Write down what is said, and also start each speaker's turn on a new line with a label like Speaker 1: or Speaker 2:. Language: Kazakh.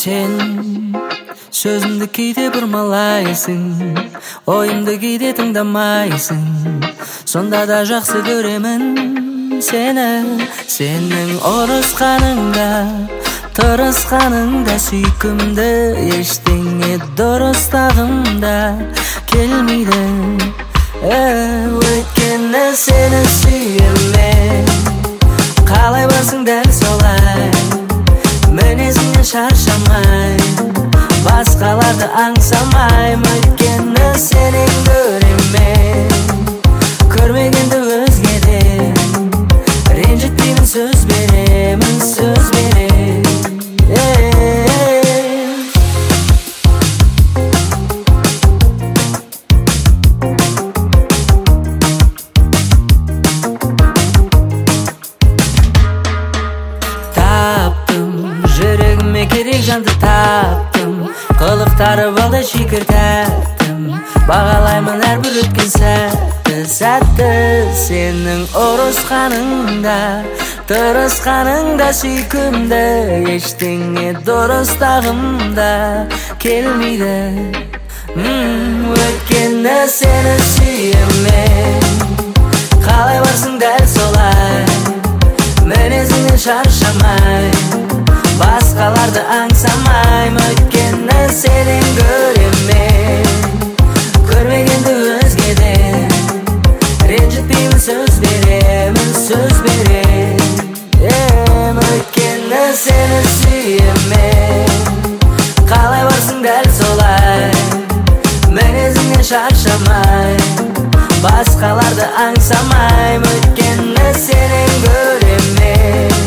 Speaker 1: Sen sözümdü кейде бұрмалайсың, ойымды кейде тыңдамайсың. Сонда да жақсы көремін сені. Сенің ұрысқаныңда, тырысқаныңда сүйкімді, ештеңе дұрыстағымда келмейді. Өйткені сені сүйемін. Қалай барсың дәл солай, мінезіңнен шаршамай, басқаларды аңсамайм. Өйткені сенен көремін, көрмегенді өзгеден. Ренжітпеймін, сөз беремін, сөз беремін. Жүрегіме керек жанды таптым, қылықтары балдай шикір тәттім. Бағалаймын әрбір өткен сәтті. Сенің ұрысқаныңда, тырысқаныңда сүйкімді, ештеңе дұрыстағымда келмейді. Өйткені сені сүйемін. Қалай барсың дәл солай, мінезіңнен шаршамай, басқаларды аңсамайм. Өйткені сенен көремін, көрмегенді өзгеден. Ренжітпеймін, сөз беремін, сөз беремін. Өйткені сені сүйемін. Қалай барсың дәл солай, мінезіңнен шаршамай, басқаларды аңсамайм. Өйткені сенен көремін,